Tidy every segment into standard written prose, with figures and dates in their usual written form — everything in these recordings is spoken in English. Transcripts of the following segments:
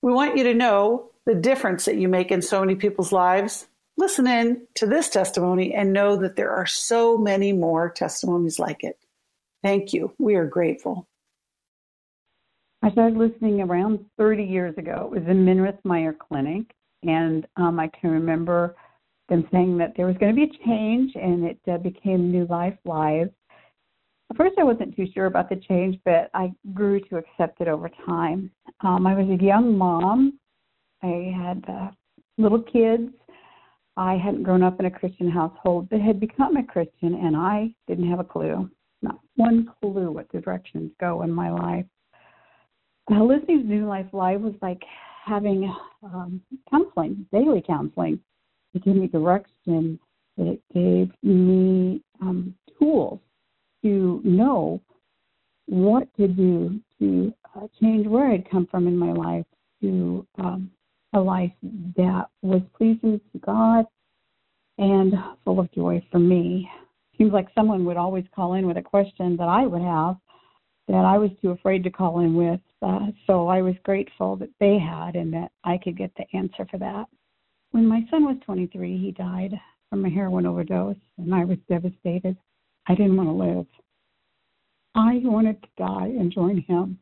We want you to know the difference that you make in so many people's lives. Listen in to this testimony and know that there are so many more testimonies like it. Thank you. We are grateful. I started listening around 30 years ago. It was in Minirth Meyer Clinic, and I can remember them saying that there was going to be a change, and it became New Life Live. At first, I wasn't too sure about the change, but I grew to accept it over time. I was a young mom. I had little kids. I hadn't grown up in a Christian household, but had become a Christian, and I didn't have a clue, not one clue what the directions go in my life. Listening to New Life Live was like having counseling, daily counseling. It gave me direction. It gave me tools to know what to do to change where I'd come from in my life to a life that was pleasing to God and full of joy for me. Seems like someone would always call in with a question that I would have that I was too afraid to call in with. So I was grateful that they had and that I could get the answer for that. When my son was 23, he died from a heroin overdose, and I was devastated. I didn't want to live. I wanted to die and join him.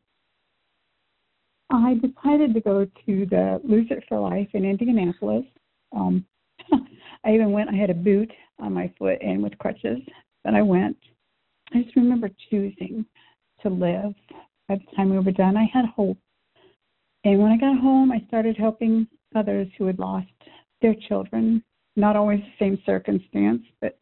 I decided to go to the Lose It for Life in Indianapolis. I even went, I had a boot on my foot and with crutches, but I went. I just remember choosing to live. By the time we were done, I had hope. And when I got home, I started helping others who had lost their children, not always the same circumstance, but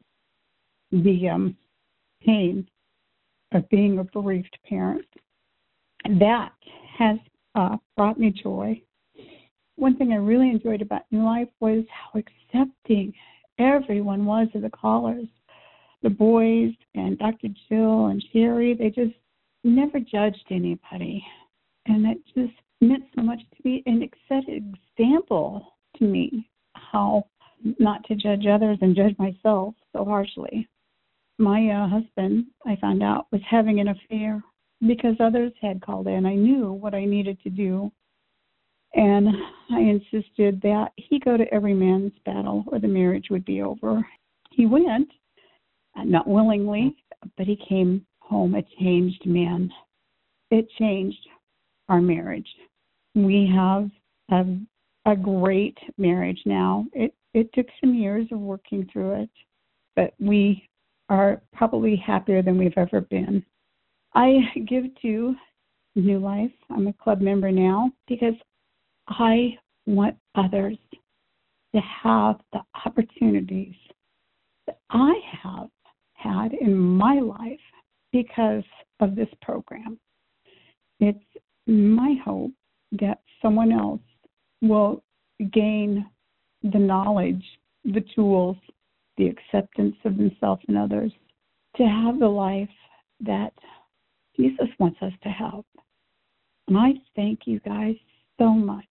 the pain of being a bereaved parent. That has brought me joy. One thing I really enjoyed about New Life was how accepting everyone was of the callers. The boys and Dr. Jill and Sherry, they just never judged anybody. And that just meant so much to me, and it set an example to me how not to judge others and judge myself so harshly. My husband, I found out, was having an affair because others had called in. I knew what I needed to do, and I insisted that he go to every man's battle or the marriage would be over. He went, not willingly, but he came home a changed man. It changed our marriage. We have a great marriage now. It took some years of working through it, but we are probably happier than we've ever been. I give to New Life. I'm a club member now because I want others to have the opportunities that I have had in my life because of this program. It's my hope that someone else will gain the knowledge, the tools, the acceptance of themselves and others to have the life that Jesus wants us to have. And I thank you guys so much